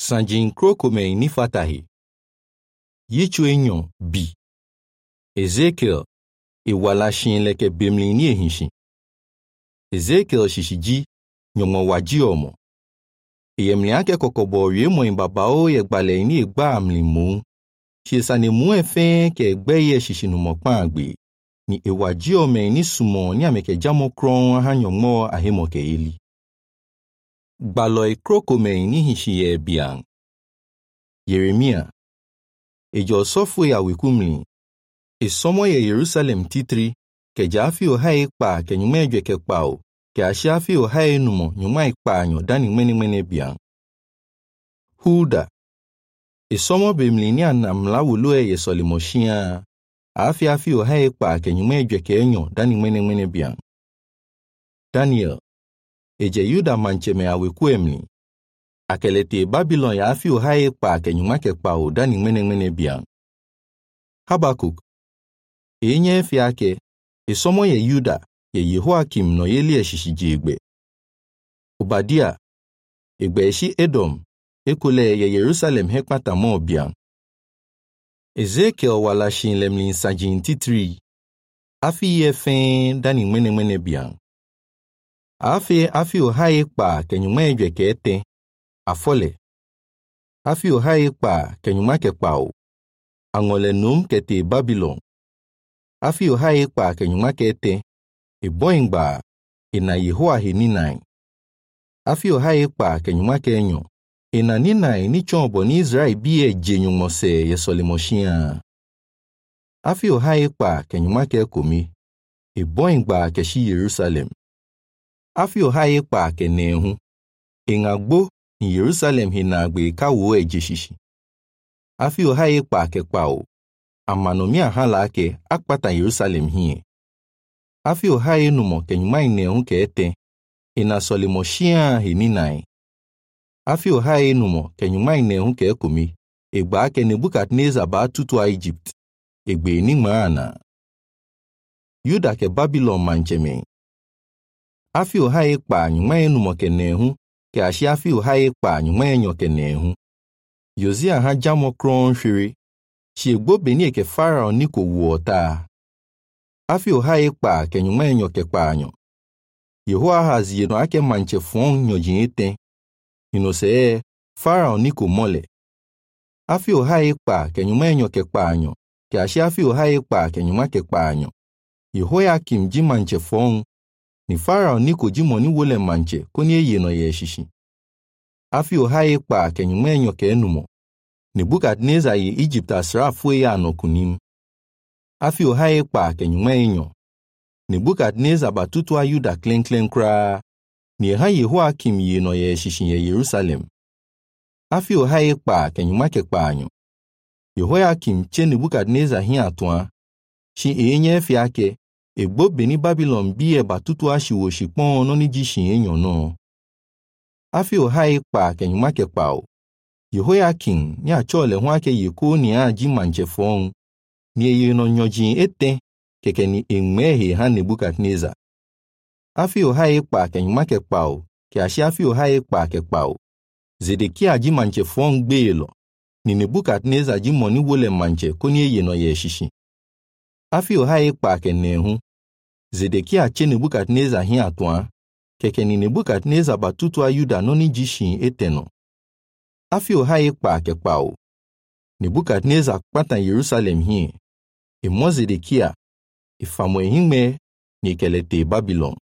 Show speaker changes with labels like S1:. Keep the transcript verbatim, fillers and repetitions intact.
S1: Sanjin krokome ni fatahi. Yichu enyo bi. Ezekiel iwala shin leke bimli ni ehinshi. Ezekiel shishiji nyomo waji omo. Iyemli ake kokobo yemo imbabao yegbale ni igba amlimu. Shisane mu efe ke egbe ye shishinumo pangbe. Ni ewaji ome ni sumo ni ameke jamo kron hanyomo ahimoke ili. Gbaloi krokome ni hishi ye biang. Yeremia. Ejo sofu ya wikumli. Isomo ye Jerusalem titri, ke jafi o hae pa ke nyume jwe ke pao, ke ashafi o hae numo nyuma ikpa nyo dani mene mene biang. Huda. Isomo bimlini anamla wulue ye solimoshia, afi afi o hae pa ke nyume jwe ke nyo dani mene mene biang. Daniel. Eje Yuda mancheme aweku emli. Akelete Babylon ya afi o hae pa ke nyuma ke pao dani mene mene biang. Habakuk. Enye fiake, isomo ye Yuda, ye Yehoakim no yeli eshishiji egbe. Obadia. Egbe eshi Edom, ekule ye Jerusalem hekpata mo biang. Ezekiel wala shin lemlin sajin titri. Afi ye fen dani mene mene biang. Afi afi o hae pa kenyuma ejwe ke ete. Afole. Afi o hae pa kenyuma ke pao. Angole num kete Babylon. Afi o hae pa kenyuma ke ete. E boingba. Ina Yehoa hininai. Afi o hae pa kenyuma ke enyo. Ina ninai ni chombo ni Israel biye jenyumose ye solimoshia. Afi o hae pa kenyuma ke komi. E boingba keshi Jerusalem. Afi o hae pa ke nehu. Ingagbo ni Jerusalem hinagbe kawo ejeshishi. Afi o hae pa ke pao. Amanomia hala ke akpata Jerusalem hie. Afi o hae numo kenyuma inehu ke ete. Ina solimoshia hininai. Afi o hae numo kenyuma inehu ke komi. Egba ke Nebukadneza ba tutua Egypt. Egbe ni maana. Yuda ke Babylon mancheme. Afi o hae pa nyuma enumo ke nehu. Ke ashi afi o hae pa nyuma enyo ke nehu. Yosia ha jamo kron shiri. Shi egbo beni ke Farao niko wuota. Afi o hae pa ke nyuma enyo ke pa anyo. Yehoahaz yeno ake manche fon nyojin ete. Inose Farao niko mole. Afi o hae pa ke nyuma enyo ke pa anyo. Ke ashi afi o hae pa ke nyuma ke pa anyo. Yehoiakim ji manche fon. Ni Farao niko jimo ni wole manche konye yeno ye shishi. Afi o hae pa ke nyuma enyo ke enumo. Nebukadneza ye Egypt asrafwe ya anokunim. Afi o hae pa ke nyuma enyo. Nebukadneza batutua Yuda klen klen kra. Ni ha Yehoakim ye no ye shishi ye Jerusalem. Afi o hae pa ke nyuma ke pa anyo. Yehoakim che Nebukadneza hi atwa. Shi enye fiake. Egbo beni Babylon biye batutua shiwo shipon no ni jishin enyo no. Afi o hae pa ke nyuma ke pao. Yehoiakim ni achole huake yeko ni aji manche fon. Ni ye no nyojin ete keke ni engmehe ha Nebukadneza. Afi o hae pa ke nyuma ke pao. Ke ashi afi o hae pa ke pao. Zedekia aji manche fon gbelo. Ni Nebukadneza ji moni wole manche konye ye no ye shishi. Afi o hae pa ke nehu. Zedekia che Nebukadneza hi atwa. Keke ni Nebukadneza batutua Yuda no ni jishin eteno. Afi o hae pa ke pao. Nebukadneza kpata Jerusalem hie. E mo Zedekia. E famwe hime ni kelete Babylon.